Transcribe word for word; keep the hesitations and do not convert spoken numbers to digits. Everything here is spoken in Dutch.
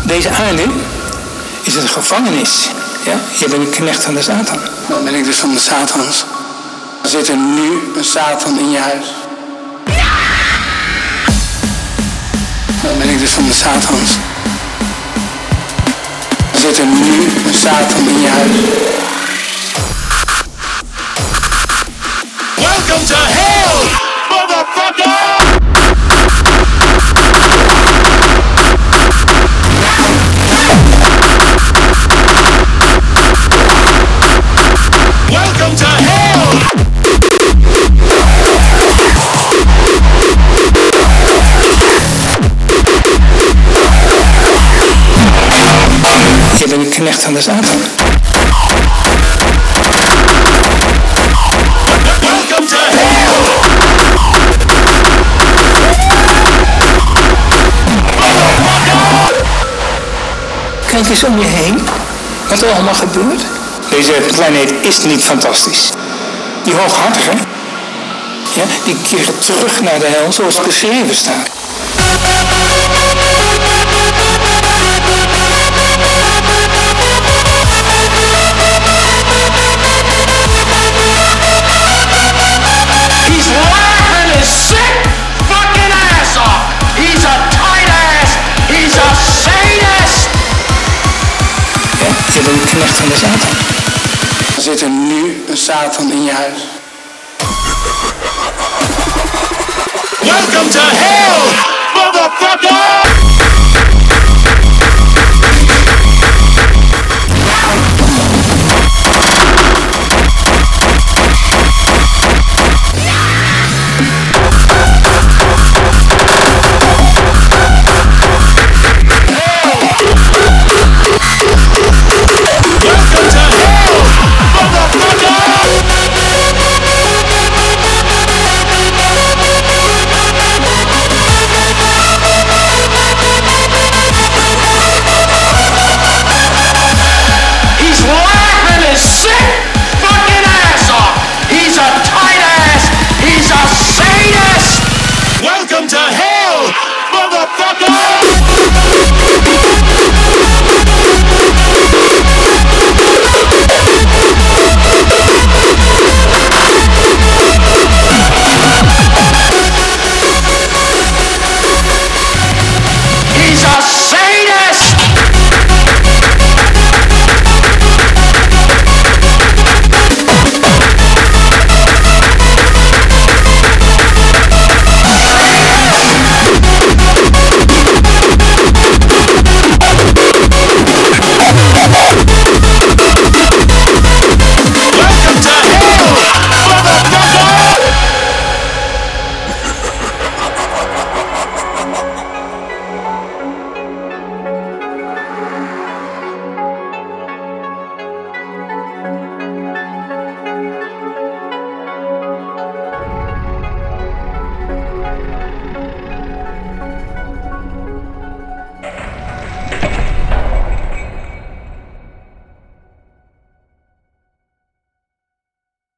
Deze aarde is een gevangenis. Ja? Je bent een knecht van de Satan. Dan ben ik dus van de Satans. Er zit er nu een Satan in je huis. Dan ben ik dus van de Satans. Er zit er nu een Satan in je huis. Welcome to hell, motherfucker! Welcome to hell! Je bent een knecht van de Satan. Welcome to hell! Kijk eens om je heen. Wat er allemaal gebeurt. Deze planeet is niet fantastisch. Die hooghartigen, ja, die keren terug naar de hel zoals beschreven staat. He's laughing his sick fucking ass off! He's a tight ass! He's a sadist! Ja, je bent een knecht van de Satan. Er zit er nu een Satan in je huis. Welcome to hell, motherfucker!